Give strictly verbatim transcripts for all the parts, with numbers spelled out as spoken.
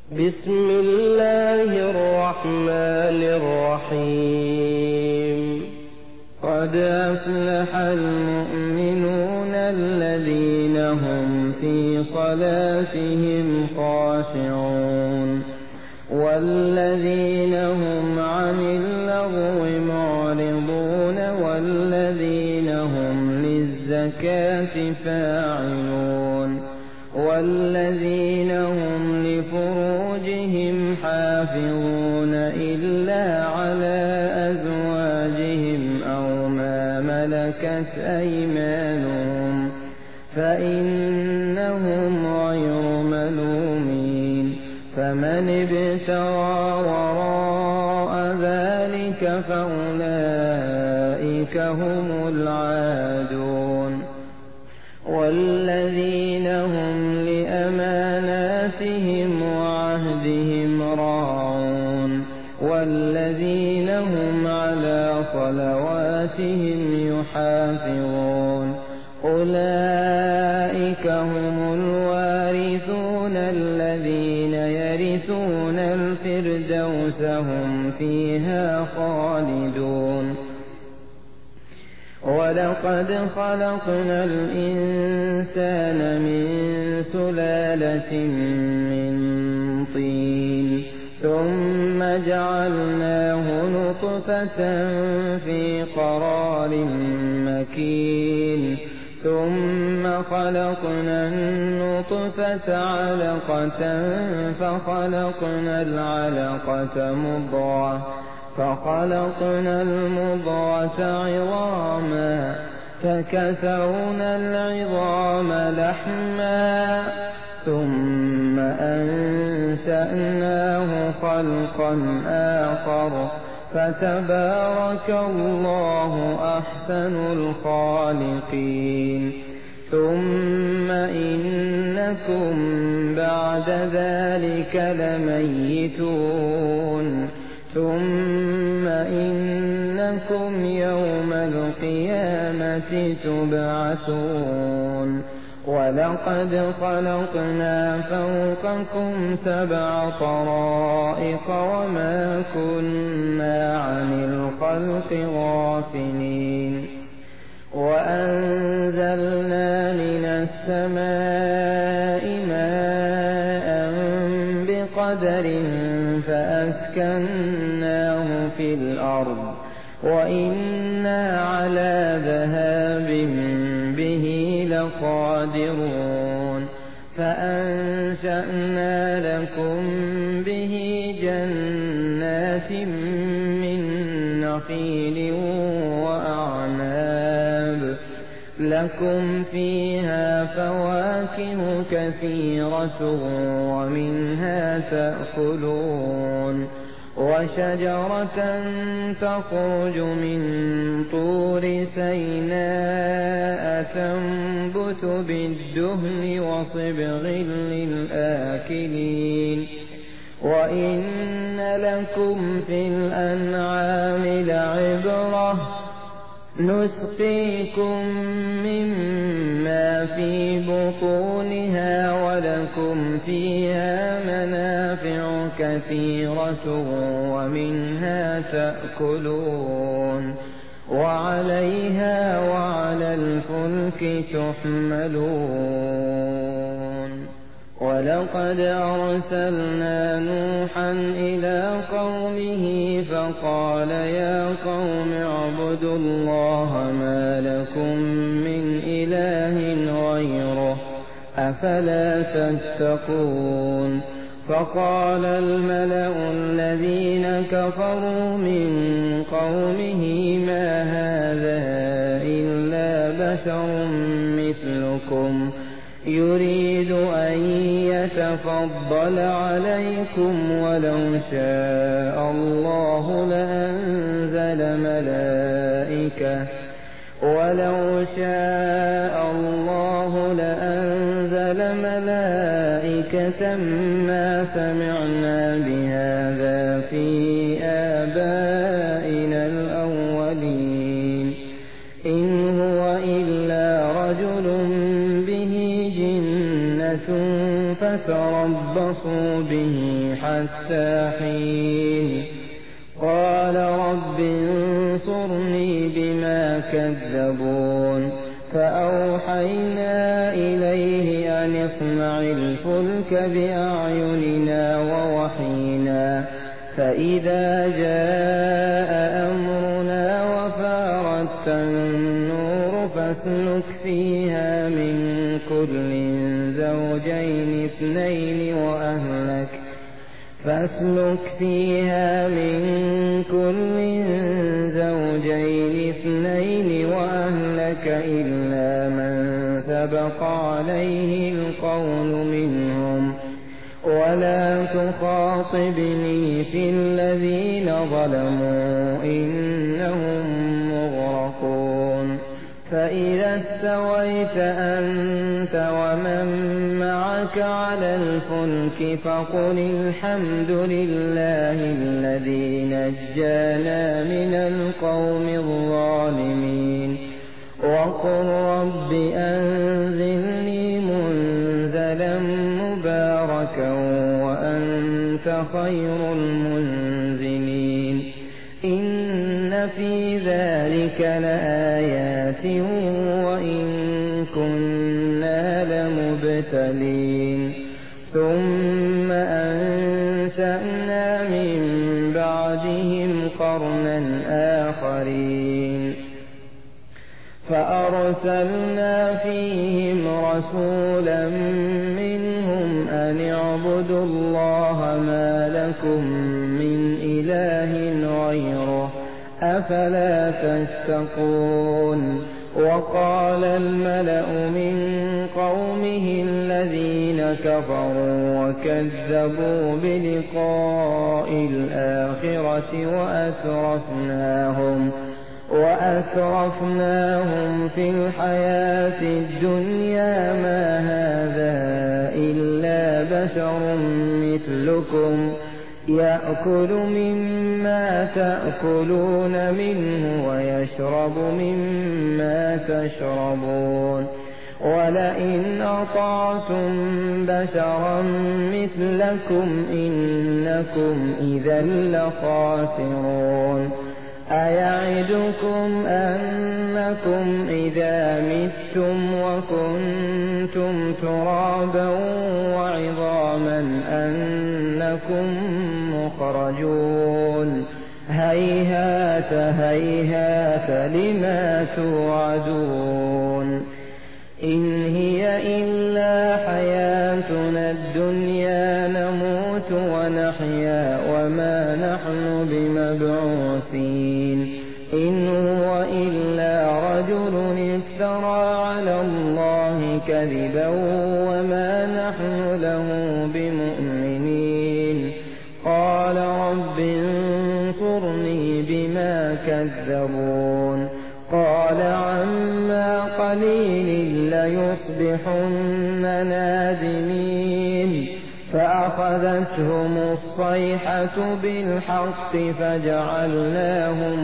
بسم الله الرحمن الرحيم قد أفلح المؤمنون الذين هم في صلاتهم خاشعون والذين هم عن اللغو معرضون والذين هم للزكاة فاعلون والذين هم لفروجهم حافظون إلا على أزواجهم أو ما ملكت أيمانهم فإنهم غير ملومين فمن ابتغى وراء ذلك فأولئك هم العادون والذين هم لأماناتهم وعهدهم راعون والذين هم على صلواتهم يحافظون أولئك هم الوارثون الذين يرثون الفردوس هم فيها خالدون ولقد خلقنا الإنسان من سلالة من طين ثم جعلناه نطفة في قرار مكين ثم خلقنا النطفة علقة فخلقنا العلقة مضغة فخلقنا المضغة عظاما فكسونا العظام لحما ثم أنشأناه خلقا آخر فتبارك الله أحسن الخالقين ثم إنكم بعد ذلك لميتون ثم إنكم يوم القيامة تبعثون ولقد خلقنا فوقكم سبع طرائق وما كنا عن الخلق غافلين وأنزلنا من السماء ماء بقدر فأسكناه في الأرض وإنا على ذهاب به لقادرون فأنشأنا لكم به جنات من نخيل وأعناب لكم فيها فواكه كثيرة ومنها تأكلون وشجرة تخرج من طور سيناء تنبت بالدهن وصبغ للآكلين وإن لكم في الأنعام لعبرة نسقيكم مما في بطونها ولكم فيها منافع كثيرة ومنها تأكلون وعليها وعلى الفلك تحملون ولقد أرسلنا نوحا إلى قومه فقال يا قوم اعبدوا الله ما لكم من إله غيره أفلا تتقون فقال الملأ الذين كفروا من قومه ما هذا إلا بشر مثلكم يريد أن يتفضل عليكم ولو شاء الله لأنزل ملائكة ولو شاء الله لأنزل ملائكة ما سمعنا بهذا في آبائنا الأولين إن هو إلا رجل به جنة فتربصوا به حتى حين قال رب انصرني بما كذبون فأوحينا إليه أن اصنع الفلك بأعيننا ووحينا فإذا جاء أمرنا وفارت النور فاسلك فيها من كل زوجين اثنين وأهلك فاسلك فيها من كل زوجين اثنين وأهلك إلا من سبق عليه القول منهم ولا تخاطبني في الذين ظلموا إنهم مغرقون فإذا استويت أنت ومن معك على الفلك فقل الحمد لله الذي نجانا من القوم الظالمين وقل رب أنزلني منزلا مباركا وأنت خير المنزلين إن في ذلك لآيات وإن كنا لمبتلين ثم أنشأنا من بعدهم قرنا آخرين فأرسلنا فيهم رسولا منهم أن اعبدوا الله ما لكم من إله غيره أفلا تتقون وقال الملأ من قومه الذين كفروا وكذبوا بلقاء الآخرة وأترفناهم وأترفناهم في الحياة الدنيا ما هذا إلا بشر مثلكم يأكل مما تأكلون منه ويشرب مما تشربون ولئن أطعتم بشرا مثلكم إنكم إذا لخاسرون أيعدكم أنكم إذا متم وكنتم ترابا وعظاما أنكم مخرجون هيهات هيهات لما توعدون إن هي إلا حياتنا الدنيا نموت ونحيا وما نحن بمبعوثين إن هو إلا رجل افترى على الله كذبا وما نحن له بمؤمنين قال رب انصرني بما كذبون قال عما قليل ليصبحن نادمين فأخذتهم الصيحة بالحق فجعلناهم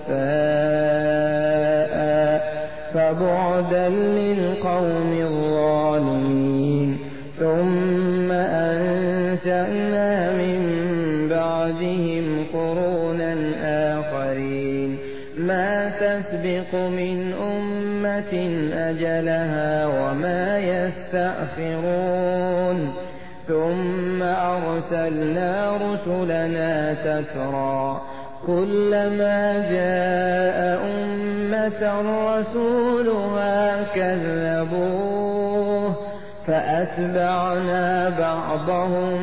غثاء فبعدا للقوم الظالمين ثم أنشأنا من بعدهم قرونا آخرين ما تسبق من أمة أجلها وما يستأخرون ثم أرسلنا رسلنا تترى كلما جاء أمة رسولها كذبوه فأتبعنا بعضهم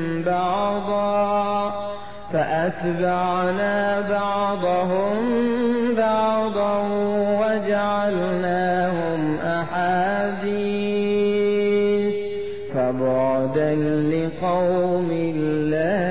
بعضا فأتبعنا بعضهم بعضا وجعلناهم أحاديث فبعدا لقوم لا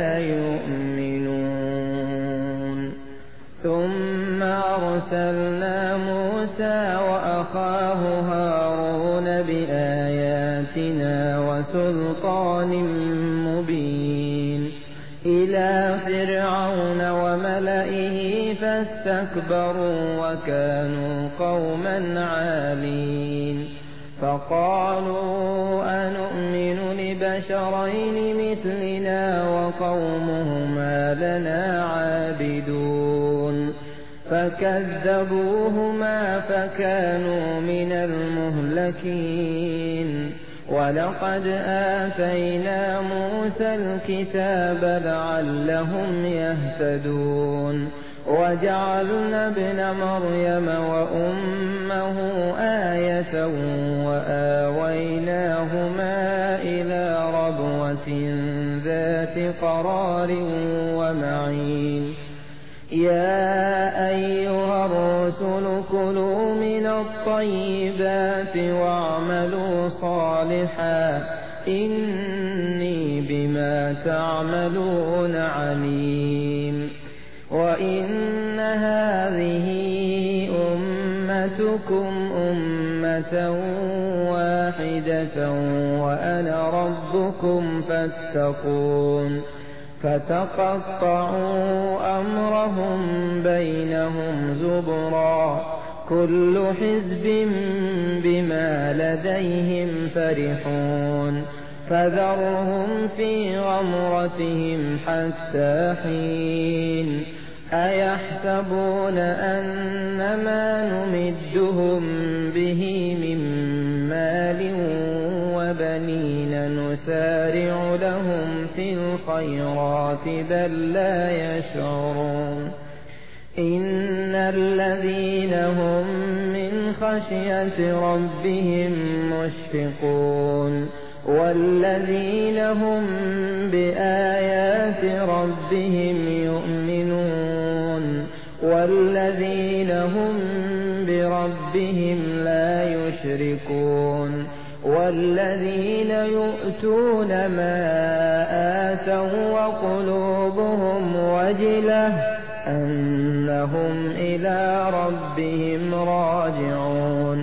يؤمنون ثم أرسلنا موسى وأخاه هارون بآياتنا وسلطان مبين إلى فرعون وملئه فاستكبروا وكانوا قوما عالين فقالوا أنؤمن لبشرين مثلنا وقومهما لنا عابدون فكذبوهما فكانوا من المهلكين ولقد آتينا موسى الكتاب لعلهم يهتدون وجعلنا ابن مريم وأمه آية وآويناهما إلى ربوة ذات قرار ومعين يا أيها الرسل كلوا من الطيبات واعملوا صالحا إني بما تعملون عليم وإن هذه أمتكم أمة واحدة وأنا ربكم فاتقون فتقطعوا أمرهم بينهم زبرا كل حزب بما لديهم فرحون فذرهم في غمرتهم حتى حين أيحسبون أن ما نمدهم به من مال وبنين نسارع لهم في الخيرات بل لا يشعرون إن الذين هم من خشية ربهم مشفقون والذين هم بآيات ربهم يؤمنون والذين هم بربهم لا يشركون والذين يؤتون ما آتوا وقلوبهم وجلة أنهم إلى ربهم راجعون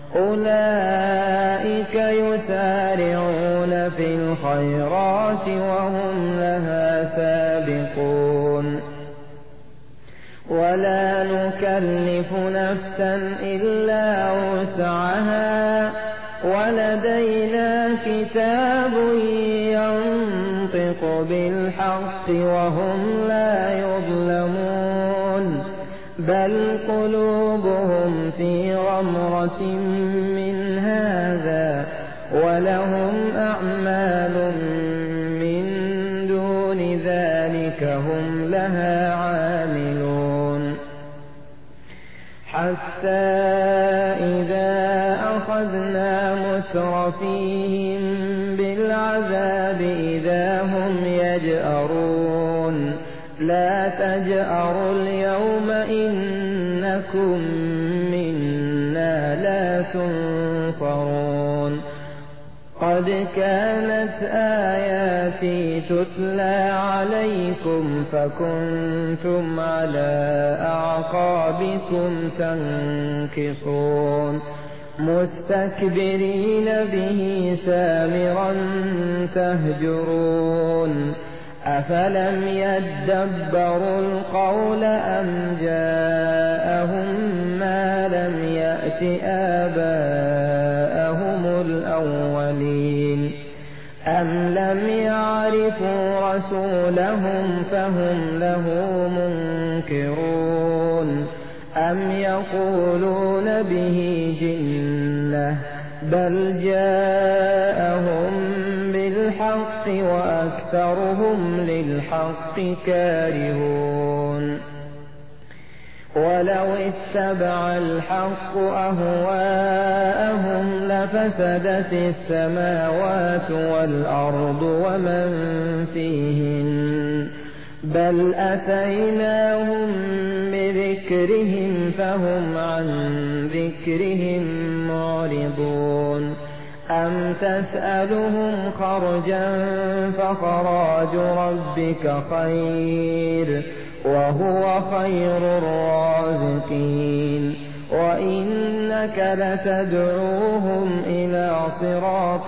أولئك يسارعون في الخيرات وهم لها سابقون ولا نكلف نفسا إلا وسعها ولدينا كتاب ينطق بالحق وهم لا يظلمون بل قلوبهم في غمرة من هذا ولهم أعمال من دون ذلك هم لها عاملون حتى إذا أخذنا مترفيهم بالعذاب إذا هم يجأرون لا تجأروا اليوم إنكم منا لا تنصرون قد كانت آياتي تتلى عليكم فكنتم على أعقابكم تنكصون مستكبرين به سامرا تهجرون أفلم يدبروا القول أم جاءهم ما لم يأت آباءهم الأولين أم لم يعرفوا رسولهم فهم له منكرون أم يقولون به جنة بل جاءهم بالحق وأكثرهم للحق كارهون ولو اتبع الحق أهواءهم لفسدت السماوات والأرض ومن فيهن بل أتيناهم بذكرهم فهم عن ذكرهم معرضون أم تسألهم خرجا فخراج ربك خير وهو خير الرازقين وإنك لتدعوهم إلى صراط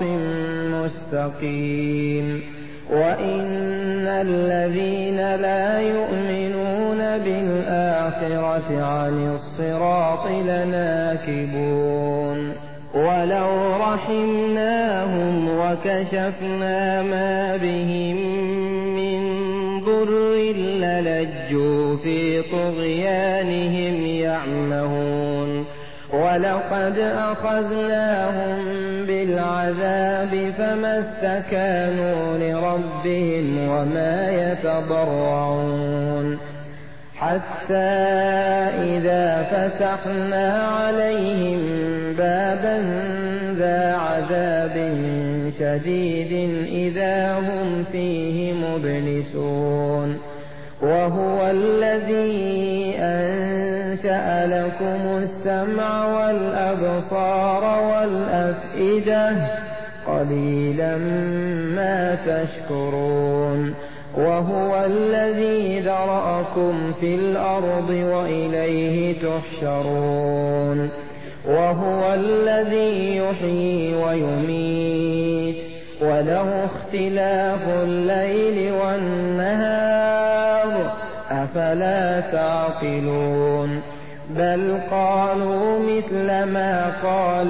مستقيم وإن الذين لا يؤمنون بالآخرة عن الصراط لناكبون ولو رحمناهم وكشفنا ما بهم من ضر للجوا في طغيانهم يعمهون ولقد أخذناهم بالعذاب فما استكانوا لربهم وما يتضرعون حتى إذا فتحنا عليهم بابا ذا عذاب شديد إذا هم فيه مبلسون وهو الذي أنشأ لكم السمع والأبصار والأفئدة قليلا ما تشكرون وهو الذي ذرأكم في الأرض وإليه تحشرون وهو الذي يحيي ويميت وله اختلاف الليل والنهار أفلا تعقلون بل قالوا مثل ما قال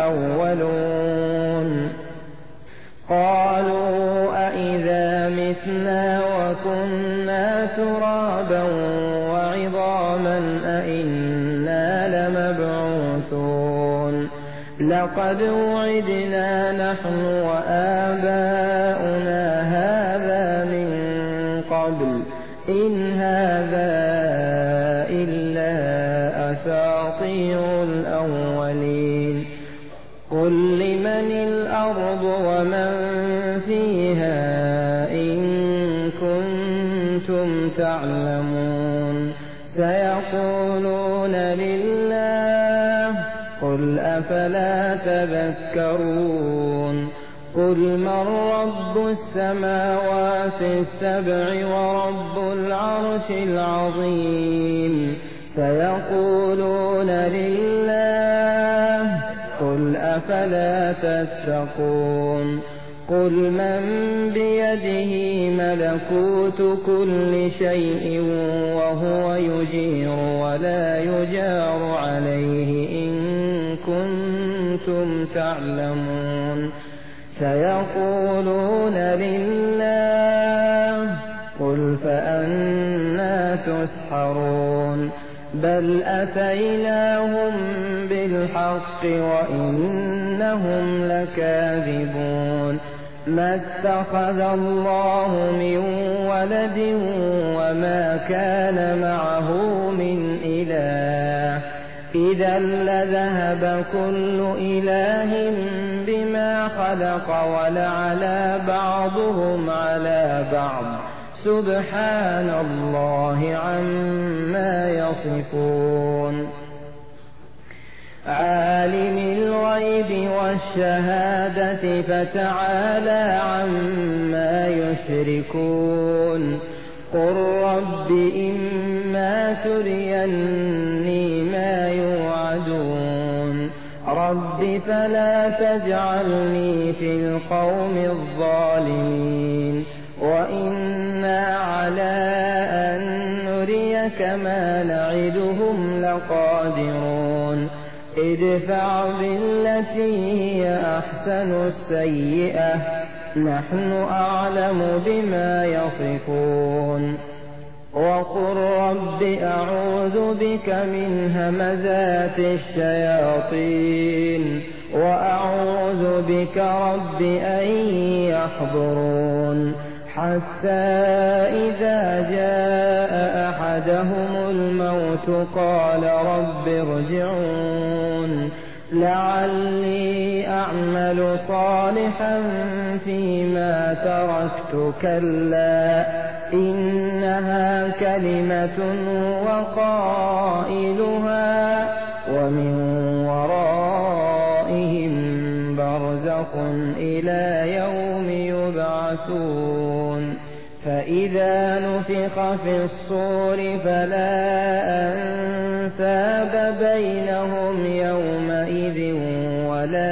الأولون قالوا أئذا متنا وكنا ترابا وعظاما أئنا لمبعوثون لقد وعدنا نحن وآباؤنا هذا من قبل إن هذا إلا أساطير الأولين قل لمن الأرض ومن فيها إن كنتم تعلمون سيقولون لله قل أفلا تذكرون قل من رب السماوات السبع ورب العرش العظيم سيقولون لله قل أفلا تتقون قل من بيده ملكوت كل شيء وهو يجير ولا يجار عليه إن كنتم تعلمون سيقولون لله قل فأنى تسحرون بل أتيناهم بالحق وإنهم لكاذبون ما اتخذ الله من ولد وما كان معه من إله إذا لذهب كل إله بما خلق ولعلى بعضهم على بعض سبحان الله عما يصفون عالم الغيب والشهادة فتعالى عما يشركون قل رب إما تريني ما يوعدون رب فلا تجعلني في القوم الظالمين وإنا على أن نريك ما نعدهم لقادرون ادفع بالتي هي أحسن السيئة نحن أعلم بما يصفون وقل رب أعوذ بك من همزات الشياطين وأعوذ بك رب أن يحضرون حتى إذا جاء أحدهم الموت قال رب ارجعون لعلي أعمل صالحا فيما تركت كلا إنها كلمة وقائلها ومن ورائهم برزخ إلى يوم يبعثون فإذا نفخ في الصور فلا أنساب بينهم يومئذ ولا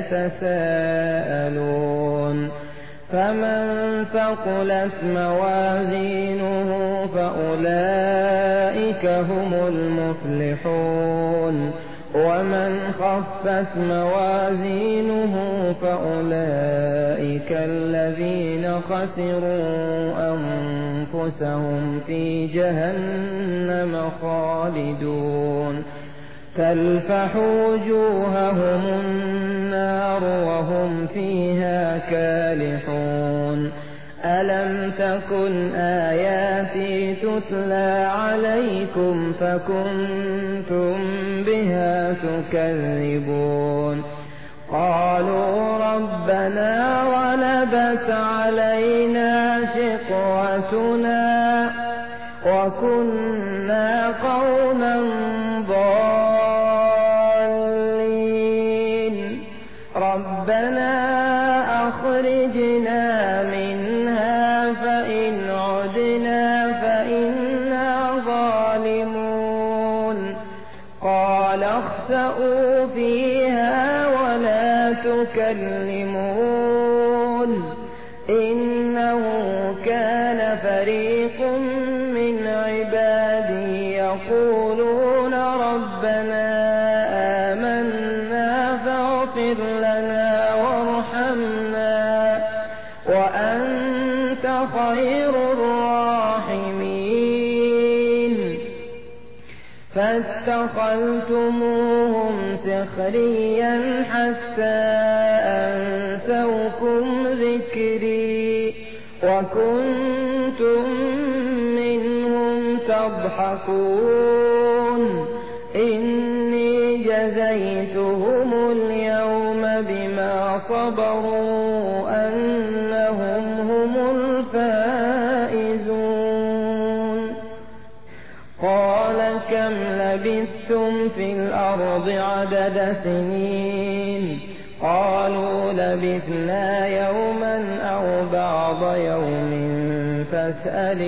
يتساءلون فمن ثقلت موازينه فأولئك هم المفلحون ومن خفت موازينه فأولئك الذين خسروا أنفسهم في جهنم خالدون تلفح وجوههم النار وهم فيها كالحون ألم تكن آياتي تتلى عليكم فكنتم بها تكذبون قالوا ربنا غلبت علينا شقوتنا وكنا قوما ضالين ربنا أخرجنا منها فإن عدنا فإنا ظالمون قال اخسئوا فيها ولا تكلمون إنه كان فريق من عبادي يقولون ربنا آمنا فاغفر لنا وارحمنا وأنت خير الراحمين فاتخذتموهم سخريا حتى أنسوكم ذكري وكنتم منهم تضحكون إني جزيتهم اليوم بما صبروا أنهم هم الفائزون قال كم لبثتم في الأرض عدد سنين قالوا لبثنا يوما أو بعض يوم فاسأل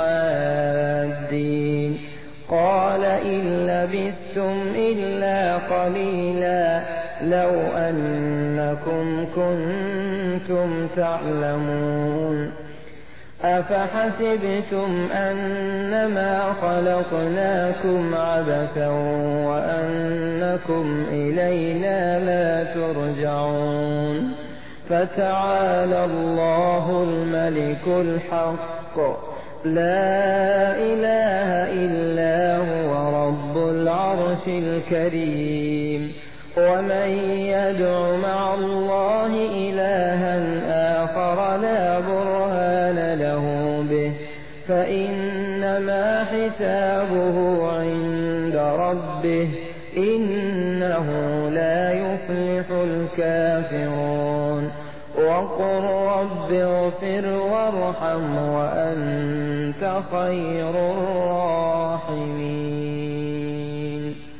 العادين قال إن لبثتم إلا قليلا لو أنكم كنتم تعلمون أفحسبتم أنما خلقناكم عبثا وأنكم إلينا لا ترجعون فتعالى الله الملك الحق لا إله إلا هو رب العرش الكريم ومن يدع مع الله إلها آخر لا برهان له به فإنما حسابه عند ربه إنه لا يفلح الكافرون وقل رب اغفر وارحم وأنت خير الراحمين